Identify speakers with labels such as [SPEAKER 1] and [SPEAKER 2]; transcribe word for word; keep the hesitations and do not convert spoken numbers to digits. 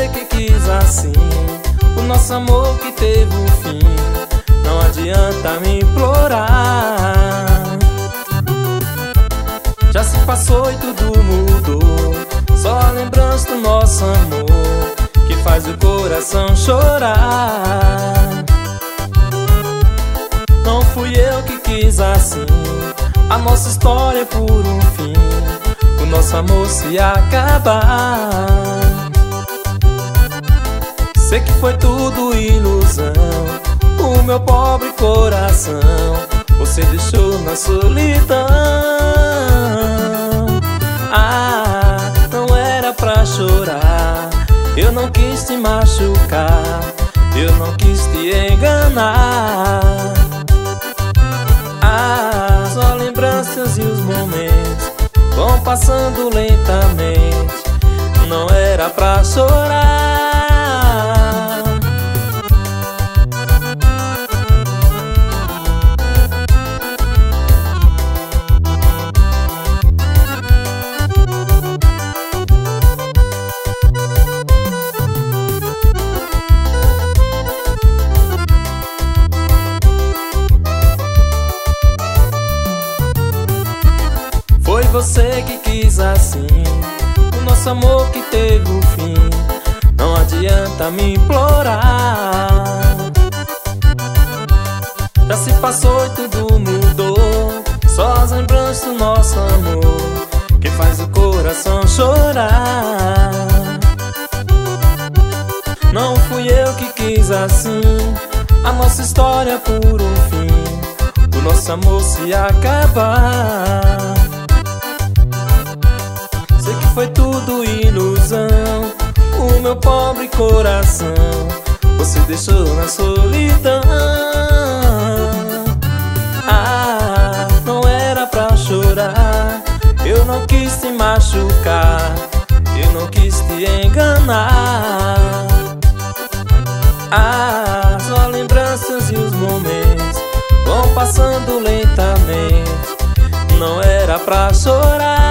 [SPEAKER 1] que quis assim o nosso amor que teve um fim. Não adianta me implorar. Já se passou e tudo mudou, só a lembrança do nosso amor que faz o coração chorar. Não fui eu que quis assim a nossa história por um fim, o nosso amor se acabar. Sei que foi tudo ilusão, o meu pobre coração você deixou na solidão. Ah, não era pra chorar, eu não quis te machucar, eu não quis te enganar. Ah, só lembranças e os momentos vão passando lentamente, não era pra chorar. Foi você que quis assim o nosso amor que teve um fim. Não adianta me implorar. Já se passou e tudo mudou, só as lembranças do nosso amor que faz o coração chorar. Não fui eu que quis assim a nossa história por um fim, o nosso amor se acabar. Sei que foi tudo ilusão, o meu pobre coração você deixou na solidão. Ah, não era pra chorar, eu não quis te machucar, eu não quis te enganar. Ah, só lembranças e os momentos vão passando lentamente, não era pra chorar.